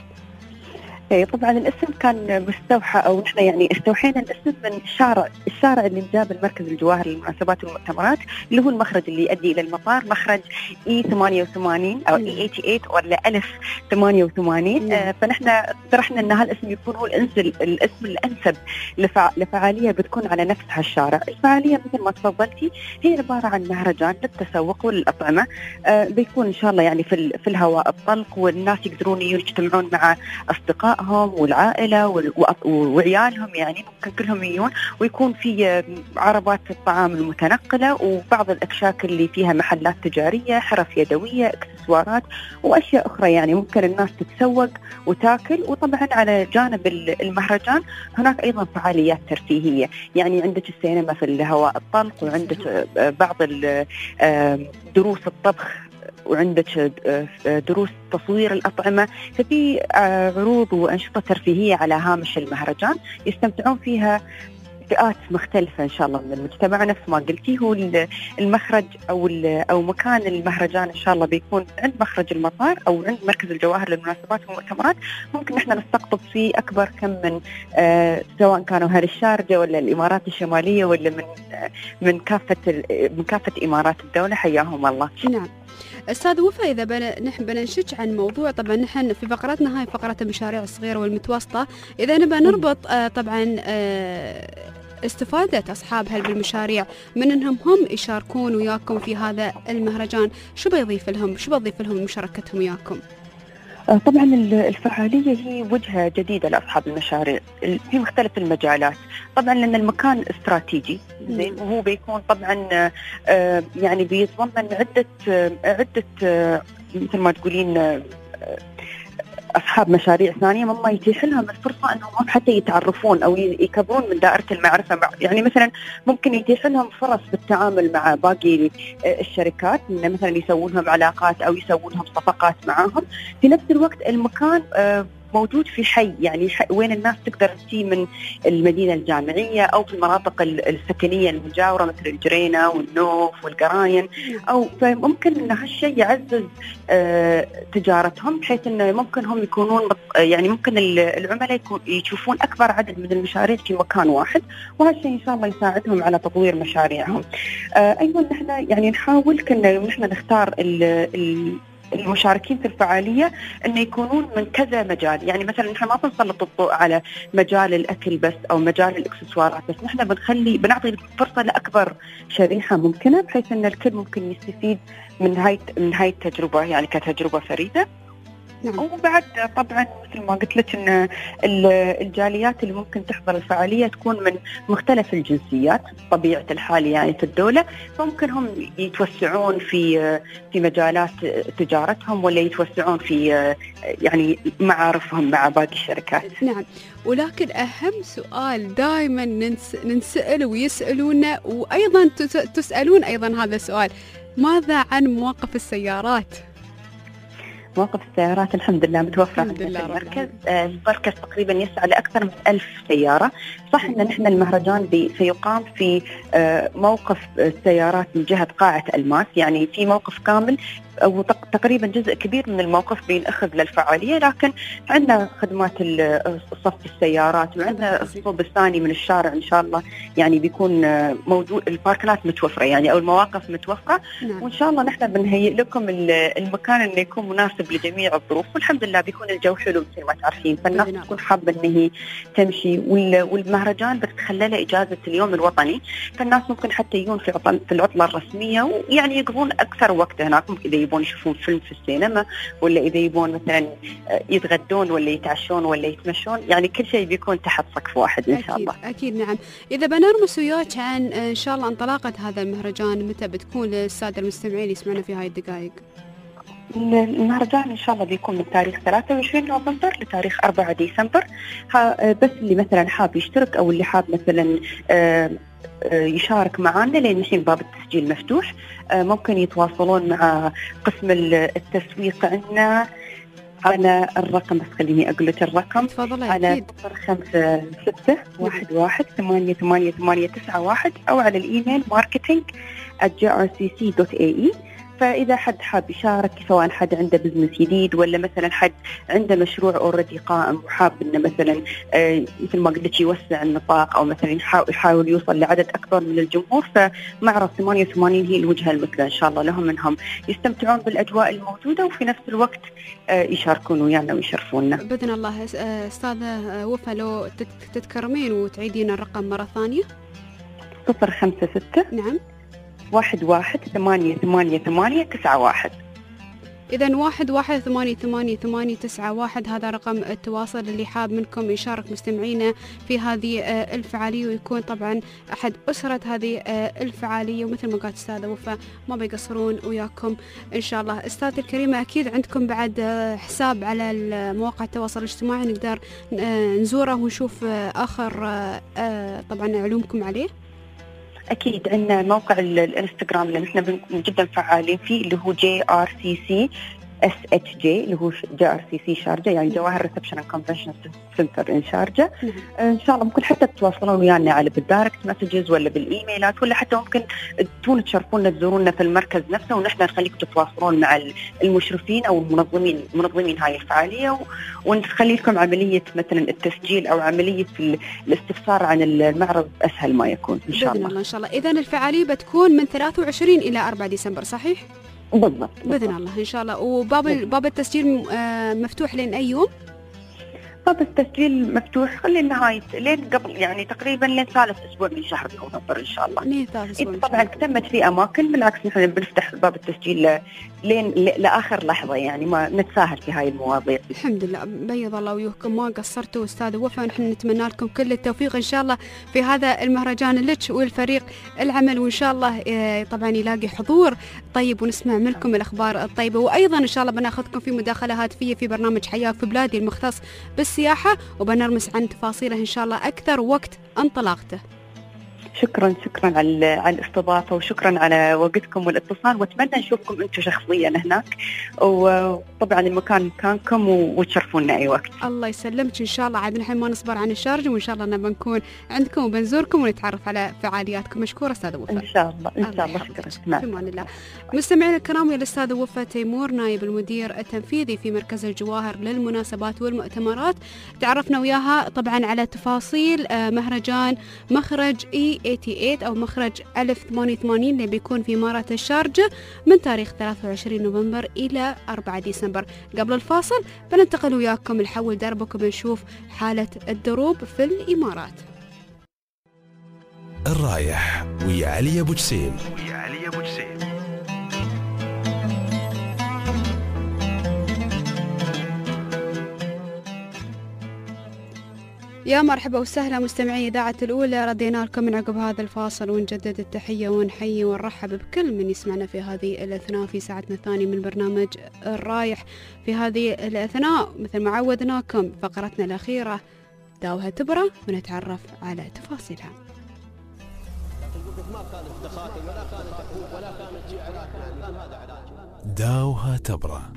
اي طبعا الاسم كان مستوحى، او نحن يعني استوحينا الاسم من الشارع الشارع اللي جاب المركز الجواهر للمناسبات والمؤتمرات، اللي هو المخرج اللي يؤدي الى المطار، مخرج اي ثمانية وثمانين او اي ثمانية وثمانين ولا الف ثمانية وثمانين. آه فنحن اقترحنا ان هالاسم يكون هو الاسم الانسب لفع... لفعاليه بتكون على نفس هالشارع. الفعاليه مثل ما تفضلتي هي عباره عن مهرجان للتسوق وللاطعمه، آه بيكون ان شاء الله يعني في ال... في الهواء الطلق، والناس يقدرون يجتمعون مع اصدقاء والعائلة وعيالهم، يعني ممكن كلهم يجون، ويكون في عربات الطعام المتنقلة وبعض الأكشاك اللي فيها محلات تجارية، حرف يدوية، اكسسوارات وأشياء أخرى، يعني ممكن الناس تتسوق وتاكل. وطبعا على جانب المهرجان هناك أيضا فعاليات ترفيهية، يعني عندك السينما في الهواء الطلق، وعندك بعض دروس الطبخ، وعندك دروس تصوير الأطعمة. ففي عروض وأنشطة ترفيهية على هامش المهرجان يستمتعون فيها فئات مختلفة إن شاء الله من المجتمع. نفس ما قلتي هو المخرج أو أو مكان المهرجان إن شاء الله بيكون عند مخرج المطار أو عند مركز الجواهر للمناسبات والمؤتمرات. ممكن إحنا نستقطب فيه أكبر كم من آه سواء كانوا أهل الشارجة ولا الإمارات الشمالية ولا من آه من كافة من كافة إمارات الدولة. حياهم الله. نعم أستاذ وفاء، إذا بنا نحن بننشج عن موضوع، طبعا نحن في فقرتنا هاي فقرة المشاريع الصغيرة والمتوسطة، إذا نبى نربط آه طبعا آه استفادة أصحابها بالمشاريع من أنهم هم يشاركون وياكم في هذا المهرجان، شو بيضيف لهم شو بيضيف لهم مشاركتهم وياكم؟ طبعا الفعالية هي وجهة جديدة لأصحاب المشاريع في مختلف المجالات، طبعا لأن المكان استراتيجي زين، وهو بيكون طبعا يعني بيتضمن عدة عدة مثل ما تقولين أصحاب مشاريع ثانية، مما يتيح لهم الفرصة أنهم حتى يتعرفون أو يكبرون من دائرة المعرفة. يعني مثلا ممكن يتيح لهم فرص بالتعامل مع باقي الشركات، إن مثلا يسوون لهم علاقات أو يسوون لهم صفقات معهم. في نفس الوقت المكان موجود في حي، يعني حي وين الناس تقدر تجي من المدينة الجامعية أو في المناطق السكنية المجاورة مثل الجرينة والنوف والقراين، أو فممكن أن هالشيء يعزز آه تجارتهم، بحيث أنه ممكن هم يكونون يعني ممكن العملاء يشوفون أكبر عدد من المشاريع في مكان واحد، وهالشيء إن شاء الله يساعدهم على تطوير مشاريعهم. آه أيضا نحن يعني نحاول كنا نحن نختار ال ال المشاركين في الفعالية أن يكونون من كذا مجال. يعني مثلا نحن ما بنسلط الضوء على مجال الأكل بس أو مجال الإكسسوارات بس، نحن بنخلي بنعطي فرصة لأكبر شريحة ممكنة، بحيث أن الكل ممكن يستفيد من هاي من هاي التجربة يعني كتجربة فريدة. نعم. وبعد طبعا مثل ما قلت لك ان الجاليات اللي ممكن تحضر الفعاليه تكون من مختلف الجنسيات بطبيعه الحال يعني في الدوله، فممكن هم يتوسعون في في مجالات تجارتهم ولا يتوسعون في يعني معارفهم مع باقي الشركات. نعم. ولكن اهم سؤال دائما ننس ننسأل ويسالونا، وايضا تسالون ايضا هذا السؤال، ماذا عن مواقف السيارات؟ مواقف السيارات الحمد لله متوفرة الحمد لله في المركز. آه المركز تقريبا يسعى لأكثر من ألف سيارة. صح أن نحن المهرجان سيقام في آه موقف السيارات من جهة قاعة ألماس، يعني في موقف كامل أو تقريبا جزء كبير من الموقف بينأخذ للفعالية، لكن عندنا خدمات صف السيارات وعندنا الصوب الثاني من الشارع إن شاء الله يعني بيكون موجود، الباركنات متوفرة يعني أو المواقف متوفرة. نعم. وإن شاء الله نحن بنهيئ لكم المكان إنه يكون مناسب لجميع الظروف، والحمد لله بيكون الجو حلو مثل ما تعرفين، فالناس تكون حابة إنه هي تمشي. والمهرجان بتتخلله إجازة اليوم الوطني، فالناس ممكن حتى يجون في عطل في العطلة الرسمية ويعني يقضون أكثر وقت هناك، إذا يبون يشوفون فيلم في السينما ولا إذا يبون مثلا يتغدون ولا يتعشون ولا يتمشون، يعني كل شيء بيكون تحت سقف واحد إن شاء الله. أكيد. نعم. إذا بنرمس وياك عن إن شاء الله انطلاقة هذا المهرجان متى بتكون للسادة المستمعين يسمعنا في هاي الدقائق؟ المهرجان إن شاء الله بيكون من تاريخ ثلاثة وعشرين نوفمبر لتاريخ أربعة ديسمبر. بس اللي مثلا حاب يشترك أو اللي حاب مثلا يشارك معنا، لأن الحين باب التسجيل مفتوح، ممكن يتواصلون مع قسم التسويق عندنا على الرقم، بس خليني أقول لك الرقم على صفر خمسة ستة واحد واحد ثمانية ثمانية ثمانية تسعة واحد أو على الإيميل marketing at j r c c dot a e. فإذا حد حاب يشارك، سواء حد عنده بزنس جديد ولا مثلا حد عنده مشروع أوريدي قائم وحاب إنه مثلا آه مثل ما قلت لك يوسع النطاق أو مثلا يحاول يوصل لعدد أكبر من الجمهور، فمعرض ثمانية وثمانين هي الوجهة المثلى إن شاء الله لهم إنهم يستمتعون بالأجواء الموجودة وفي نفس الوقت آه يشاركون ويانا ويشرفونا بإذن الله. أستاذة وفاء لو تتكرمين وتعيدين الرقم مرة ثانية. صفر خمسة ستة نعم واحد واحد ثمانية ثمانية ثمانية تسعة واحد. إذا واحد واحد ثمانية ثمانية ثمانية تسعة واحد هذا رقم التواصل اللي حاب منكم يشارك مستمعينا في هذه الفعالية ويكون طبعا أحد أسرة هذه الفعالية. ومثل ما قالت أستاذة وفاء ما بيقصرون وياكم إن شاء الله. أستاذة الكريمة أكيد عندكم بعد حساب على مواقع التواصل الاجتماعي نقدر نزوره ونشوف آخر طبعا علومكم عليه. أكيد عندنا موقع الانستغرام اللي نحن جدا فعالين فيه اللي هو جي آر سي سي اس اتش جي اللي هو جي آر سي سي شارجة، يعني جواهر ريسبشن اند كونفنشن سنتر ان شارجة. ان شاء الله ممكن حتى تتواصلون ويانا على بالدايركت مسجز ولا بالايميلات، ولا حتى ممكن تكونوا تشرفونا تزورونا في المركز نفسه ونحن نخليكم تتواصلون مع المشرفين او المنظمين منظمين هاي الفعالية، ونخلي لكم عملية مثلا التسجيل او عملية الاستفسار عن المعرض اسهل ما يكون ان شاء الله. ان شاء الله. اذا الفعالية بتكون من ثلاثة وعشرين الى أربعة ديسمبر صحيح؟ بالضبط بإذن الله إن شاء الله. وباب باب التسجيل مفتوح لين أي يوم؟ باب التسجيل مفتوح لين نهاية لين قبل يعني تقريبا لين ثالث أسبوع من شهر نوفمبر إن شاء الله. لين ثالث أسبوع. طبعا تمت في أماكن، بالعكس نحن بنفتح باب التسجيل لين لآخر لحظة، يعني ما نتساهل في هاي المواضيع. الحمد لله. بيض الله وجوهكم ما قصرتوا أستاذ وفاء، نحن نتمنى لكم كل التوفيق إن شاء الله في هذا المهرجان لك والفريق العمل، وإن شاء الله طبعا يلاقي حضور طيب ونسمع منكم الأخبار الطيبة. وأيضا إن شاء الله بناخذكم في مداخلة هاتفية في برنامج حياة في بلادي المختص بالسياحة، وبنرمس عن تفاصيله إن شاء الله أكثر وقت انطلاقته. شكرا شكرا على على الاستضافة وشكرا على وقتكم والاتصال، واتمنى نشوفكم انتم شخصيا هناك، وطبعا المكان مكانكم وتشرفونا اي وقت. الله يسلمك ان شاء الله. عاد نحن ما نصبر عن الشارجة، وان شاء الله اننا بنكون عندكم وبنزوركم ونتعرف على فعالياتكم. مشكورة استاذة وفاء. ان شاء الله ان شاء الله. شكرا. في امان الله. مستمعينا الكرام، الاستاذ وفاء تيمور نائب المدير التنفيذي في مركز الجواهر للمناسبات والمؤتمرات، تعرفنا وياها طبعا على تفاصيل مهرجان مخرج اي ثمانية وثمانين أو مخرج ألف ثمانية وثمانين اللي بيكون في إمارة الشارجة من تاريخ ثلاثة وعشرين نوفمبر إلى أربعة ديسمبر. قبل الفاصل بننتقل وياكم نحول دربكم نشوف حالة الدروب في الإمارات. الرايح ويا علي أبو جسيم ويا علي أبو جسيم. يا مرحبا وسهلا مستمعي إذاعة الأولى، ردينا لكم من عقب هذا الفاصل ونجدد التحية ونحيي ونرحب بكل من يسمعنا في هذه الأثناء في ساعتنا الثانية من برنامج الرايح. في هذه الأثناء مثل ما عودناكم فقرتنا الأخيرة داوها تبرة ونتعرف على تفاصيلها. داوها تبرة.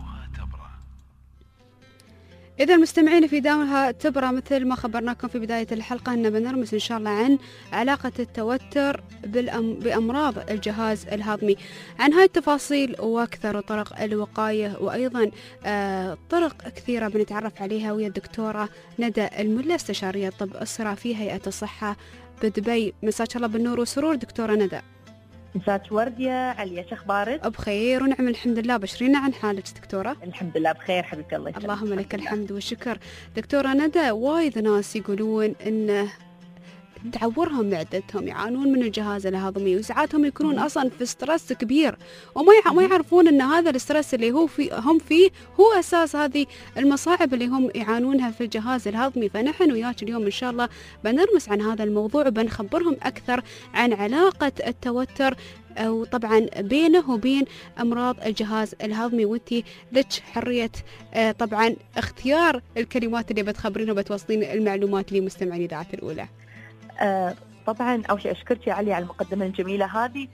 إذا المستمعين في داوها تبرة مثل ما خبرناكم في بداية الحلقة أن بنرمس إن شاء الله عن علاقة التوتر بالأم... بأمراض الجهاز الهضمي، عن هاي التفاصيل وأكثر وطرق الوقاية، وأيضا آه طرق كثيرة بنتعرف عليها ويا الدكتورة ندى الملا استشارية طب أسرة في هيئة الصحة بدبي. مساك الله بالنور والسرور دكتورة ندى. مساك ورد يا عليا، شو اخبارك؟ بخير ونعم الحمد لله. بشرينا عن حالك دكتورة. الحمد لله بخير حبيبتي الله يسلمك. اللهم لك الحمد والشكر. دكتورة ندى، وايد ناس يقولون انه تعورهم معدتهم، يعانون من الجهاز الهضمي، وساعاتهم يكونون اصلا في ستريس كبير وما ما يعرفون ان هذا الستريس اللي هو في هم فيه هو اساس هذه المصاعب اللي هم يعانونها في الجهاز الهضمي. فنحن وياك اليوم ان شاء الله بنرمس عن هذا الموضوع وبنخبرهم اكثر عن علاقة التوتر أو طبعا بينه وبين أمراض الجهاز الهضمي، وانتي لك حرية آه طبعا اختيار الكلمات اللي بتخبرين وبتوصلين المعلومات لمستمعين إذاعة الأولى. آه طبعا أول شيء أشكرك يا علي على المقدمة الجميلة هذه.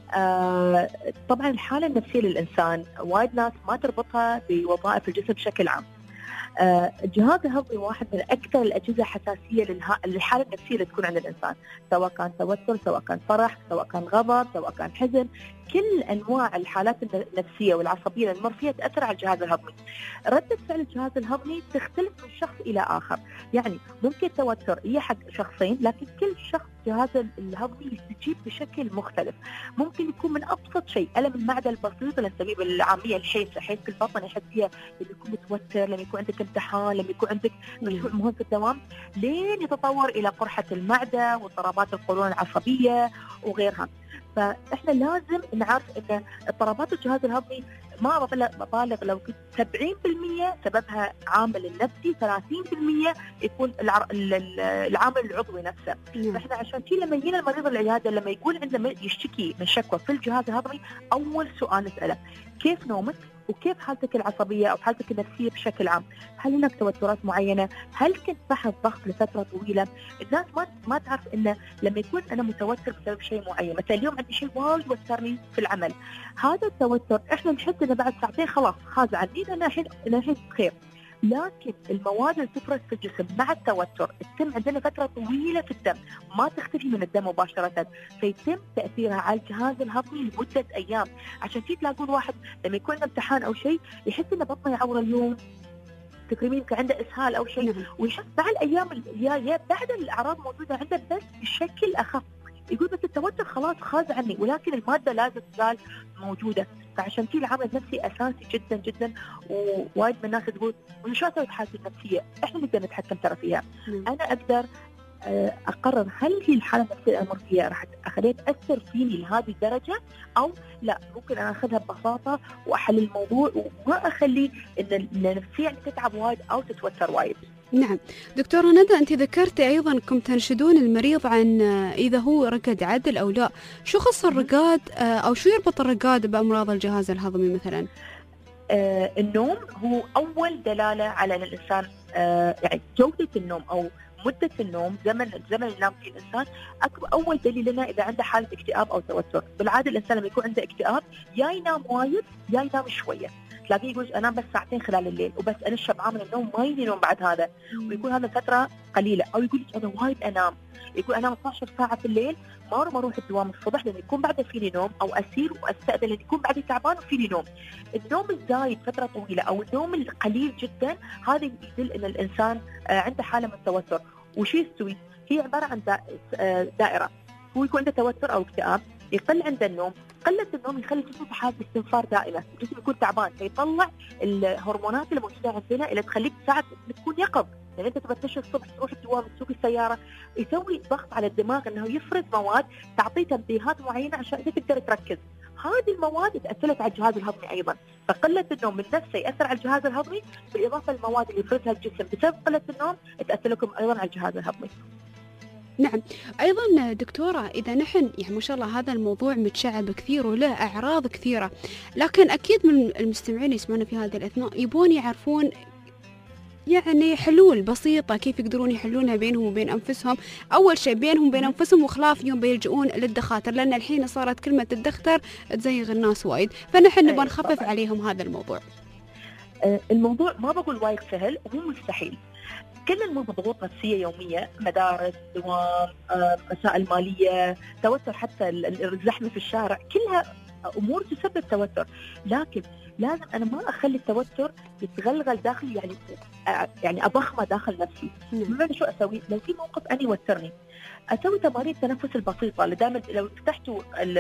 آه طبعا الحالة النفسية للإنسان وايد ناس ما تربطها بوظائف الجسم بشكل عام. آه الجهاز الهضمي واحد من أكثر الأجهزة حساسية للحالة النفسية اللي تكون عند الإنسان، سواء كان توتر، سواء كان فرح، سواء كان غضب، سواء كان حزن. كل أنواع الحالات النفسية والعصبية اللي نمر فيها تأثر على الجهاز الهضمي. ردة فعل الجهاز الهضمي تختلف من شخص إلى آخر، يعني ممكن التوتر هي حق شخصين لكن كل شخص جهاز الهضمي يستجيب بشكل مختلف. ممكن يكون من أبسط شيء ألم المعدة البسيط اللي نسميه بالعامية الحيسة، حيس البطن يحس فيها لما يكون متوتر، لما يكون عندك امتحان، لما يكون عندك مشروع مهم في الدوام، لين يتطور إلى قرحة المعدة واضطرابات القولون العصبية وغيرها. فإحنا لازم نعرف أن اضطرابات الجهاز الهضمي ما ببالغ لو كنت سبعين بالمئة سببها عامل النفسي، ثلاثين بالمئة يكون العامل العضوي نفسه. فإحنا عشان كذا لما يجينا المريض العيادة لما يقول عندنا يشتكي من شكوى في الجهاز الهضمي، أول سؤال نسأله كيف نومك؟ وكيف حالتك العصبية أو حالتك النفسية بشكل عام؟ هل هناك توترات معينة؟ هل كنت تحت ضغط لفترة طويلة؟ الناس ما ما تعرف إنه لما يكون أنا متوتر بسبب شيء معين، مثلا اليوم عندي شيء وايد وترني في العمل، هذا التوتر إحنا نحس إنه بعد ساعتين خلاص خاز عني، أنا الحين أنا الحين بخير. لكن المواد اللي تفرز في الجسم مع التوتر تتم عندنا فترة طويلة في الدم، ما تختفي من الدم مباشرة، فيتم تأثيرها على الجهاز الهضمي لمدة أيام. عشان كذا تلاقون واحد لما يكون عنده امتحان أو شيء يحس إنه بطنه يعور اليوم، تقريبا عنده إسهال أو شيء، ويحس بعد الأيام الجاية بعد الأعراض موجودة عنده بس بشكل أخف، يقول بس التوتر خلاص خاز عني، ولكن المادة لازم تزال موجودة. فعشان كذا العامل النفسي أساسي جدا جدا. ووايد من الناس تقول شو أسوي بحالتي النفسية؟ إحنا نقدر نتحكم ترى فيها. مم. أنا أقدر أقرر هل هي الحالة النفسية الأمر فيها راح أخليها تأثر فيني لهذه الدرجة أو لا. ممكن أنا أخذها ببساطة وأحل الموضوع وما أخلي إن النفسية تتعب وايد أو تتوتر وايد. نعم دكتورة ندى، أنت ذكرتي أيضا أنكم تنشدون المريض عن إذا هو رقد عدل أو لا. شو خص الرقاد أو شو يربط الرقاد بأمراض الجهاز الهضمي مثلا؟ آه النوم هو أول دلالة على أن الإنسان آه يعني جودة النوم أو مدة النوم، زمن الزمن اللي ينام فيه الإنسان أكبر أول دليل لنا إذا عنده حالة اكتئاب أو توتر. بالعادة الإنسان لما يكون عنده اكتئاب يا ينام وايد يا ينام شوية، تلاقيه يقول أنام بس ساعتين خلال الليل وبس أنا شبعان من النوم ما يجي نوم بعد هذا، ويكون هذا فترة قليلة. أو يقول أنا وايد أنام، يقول أنام اثنتي عشرة ساعة في الليل ما ما أروح الدوام الصبح لأن يكون بعد فيني نوم، أو أسير وأستأذن لأن يكون بعد تعبان وفيني نوم. النوم الزايد فترة طويلة أو النوم القليل جدا هذا يدل أن الإنسان عنده حالة من التوتر. وشي يستوي؟ هي عبارة عن دائرة، هو يكون عنده توتر او اكتئاب، يقل عنده النوم، قله النوم يخلي الجسم في حاله استنفار دائمه، الجسم يكون تعبان فيطلع الهرمونات اللي موجوده عندنا اللي تخليك تساعد انك تكون يقظ، يعني انت تبى تمشي الصبح تروح الدوام تسوق السياره، يسوي ضغط على الدماغ انه يفرز مواد تعطيه تنبيهات معينه عشان انت تقدر تركز. هذه المواد تاثرت على الجهاز الهضمي ايضا، فقله النوم من نفسه ياثر على الجهاز الهضمي، بالاضافه للمواد اللي يفرزها الجسم بسبب قله النوم تاثر لكم ايضا على الجهاز الهضمي. نعم. أيضا دكتورة إذا نحن يعني ما شاء الله هذا الموضوع متشعب كثير وله أعراض كثيرة، لكن أكيد من المستمعين يسمعون في هذه الأثناء يبون يعرفون يعني حلول بسيطة كيف يقدرون يحلونها بينهم وبين أنفسهم. أول شيء بينهم وبين أنفسهم وخلاف يوم بيلجؤون للدخاتر، لأن الحين صارت كلمة الدختر تزيغ الناس وايد، فنحن نبغى نخفف عليهم هذا الموضوع. الموضوع ما بقول وايد سهل ومو مستحيل، كل المضغوط نفسية يومية، مدارس، دوام، مسائل مالية، توتر، حتى الزحمة في الشارع، كلها أمور تسبب توتر، لكن لازم أنا ما أخلي التوتر يتغلغل داخلي، يعني يعني أضخمه داخل نفسي. بمعنى شو أسوي؟ لو في موقف أنا يوترني أسوي تمارين التنفس البسيطة، اللي دائما لو فتحتوا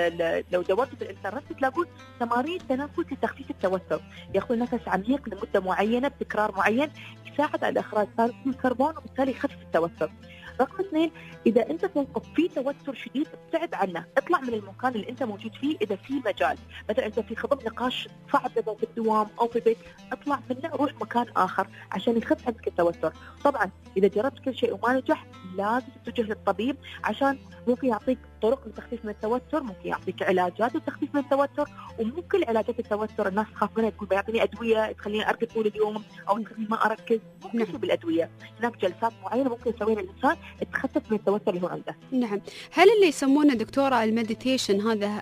لو دورتوا في الإنترنت تلاقون تمارين تنفس لتخفيف التوتر، ياخذ نفس عميق لمدة معينة بتكرار معين يساعد على إخراج ثاني أكسيد الكربون وبالتالي يخفف التوتر. رقم اثنين، إذا أنت في موقف فيه توتر شديد ابتعد عنه، اطلع من المكان اللي أنت موجود فيه. إذا في مجال مثلا أنت في خضم نقاش صعب في الدوام أو في البيت، اطلع منه روح مكان آخر عشان يخف عندك التوتر. طبعا إذا جربت كل شيء وما نجح لازم تتجه للطبيب، عشان ممكن يعطيك طرق لتخفيف من التوتر، ممكن يعطيك علاجات لتخفيف من التوتر، ومو كل علاجات التوتر الناس تخاف منها، تقول بيعطيني أدوية تخليني أركز طول اليوم أو تخليني ما أركز، مو كل شيء بالأدوية، هناك جلسات معينة ممكن يسويها الإنسان تخفف من التوتر اللي هو عنده. نعم. هل اللي يسمونه دكتورة المديتيشن هذا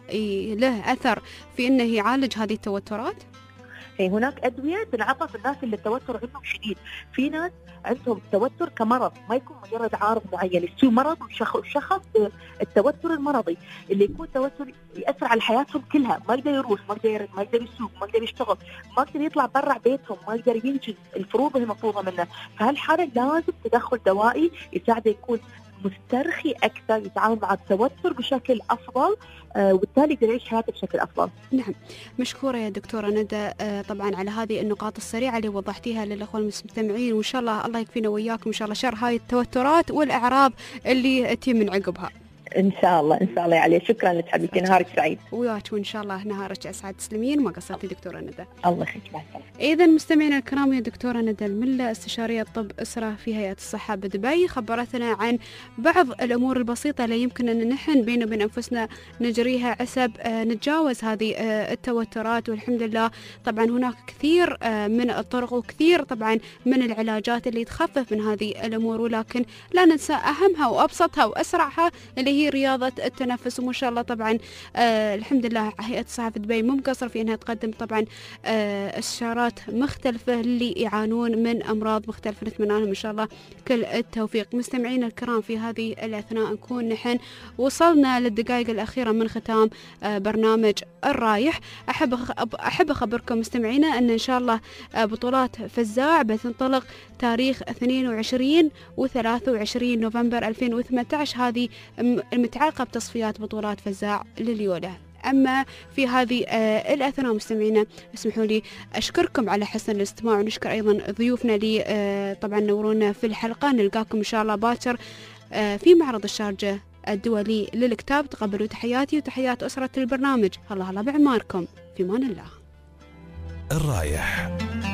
له أثر في إنه يعالج هذه التوترات؟ هناك أدوية تنعطى في الناس اللي التوتر عندهم شديد، في ناس عندهم توتر كمرض ما يكون مجرد عارض معين، يصير مرض وشخص التوتر المرضي اللي يكون توتر يأثر على حياتهم كلها، ما يقدر يروح، ما يقدر يرد، ما يقدر يسوق، ما يقدر يشتغل، ما يقدر يطلع برا بيتهم، ما يقدر ينجز الفروض اللي مفروضة منه. فهالحالة لازم تدخل دوائي يساعده يكون مسترخي أكثر، يتعامل مع التوتر بشكل أفضل، آه وبالتالي يقدر يعيش حياته بشكل أفضل. نعم، مشكورة يا دكتورة ندى آه طبعا على هذه النقاط السريعة اللي وضحتيها للأخوة المستمعين، وإن شاء الله الله يكفينا وياكم إن شاء الله شر هاي التوترات والأعراض اللي تي من عقبها. إن شاء الله إن شاء الله عليه. شكرا لك حبيبتي، نهارك سعيد. وياك وإن شاء الله نهارك أسعد. تسلمين وما قصرتي دكتورة ندى. الله يخليك. مع السلامة. إذا مستمعينا الكرام، يا دكتورة ندى الملة استشارية طب أسرة في هيئة الصحة بدبي خبرتنا عن بعض الأمور البسيطة اللي يمكن أن نحن بيننا وبين أنفسنا نجريها عسب نتجاوز هذه التوترات، والحمد لله طبعا هناك كثير من الطرق وكثير طبعا من العلاجات اللي تخفف من هذه الأمور، ولكن لا ننسى أهمها وأبسطها وأسرعها اللي هي رياضة التنفس. وما شاء الله طبعا آه الحمد لله هيئة الصحة في دبي مو مقصر في أنها تقدم طبعا آه استشارات مختلفة اللي يعانون من أمراض مختلفة، نتمنى لهم إن شاء الله كل التوفيق. مستمعينا الكرام، في هذه الأثناء نكون نحن وصلنا للدقائق الأخيرة من ختام آه برنامج الرايح. أحب أحب أخبركم مستمعينا أن إن شاء الله آه بطولات فزاع بتنطلق تاريخ اثنين وعشرين وثلاثة وعشرين نوفمبر ألفين وثمانية عشر، هذه المتعلقة بتصفيات بطولات فزاع لليولة. أما في هذه آه الأثناء مستمعينا اسمحوا لي أشكركم على حسن الاستماع، ونشكر أيضا ضيوفنا لي آه طبعا نورونا في الحلقة. نلقاكم إن شاء الله باكر آه في معرض الشارجة الدولي للكتاب. تقبلوا تحياتي وتحيات أسرة البرنامج. الله الله بعماركم، في مان الله. الرايح.